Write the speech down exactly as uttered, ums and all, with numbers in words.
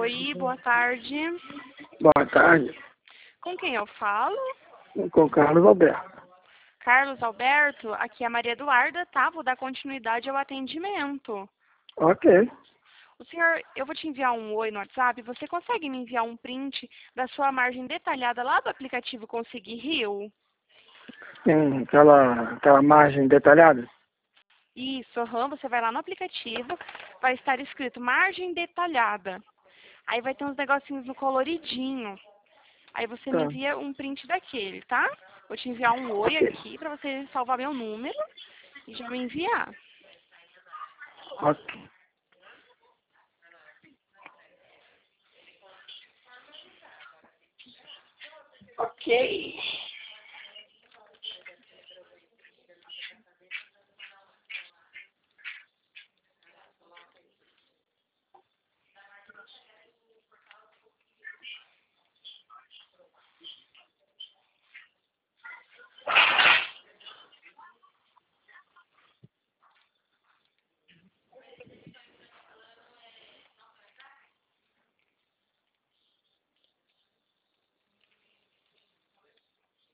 Oi, boa tarde. Boa tarde, Com quem eu falo? com o Carlos Alberto. Carlos Alberto, aqui é a Maria Eduarda, tá? Vou dar continuidade ao atendimento. Ok. O senhor, eu vou te enviar um oi no WhatsApp, você consegue me enviar um print da sua margem detalhada lá do aplicativo Conseguir Rio? Tem aquela, aquela margem detalhada? Isso, aham, você vai lá no aplicativo, vai estar escrito margem detalhada. Aí vai ter uns negocinhos no coloridinho. Aí você me Tá. envia um print daquele, tá? Vou te enviar um oi Ok. aqui pra você salvar meu número e já me enviar. Ok. Ok.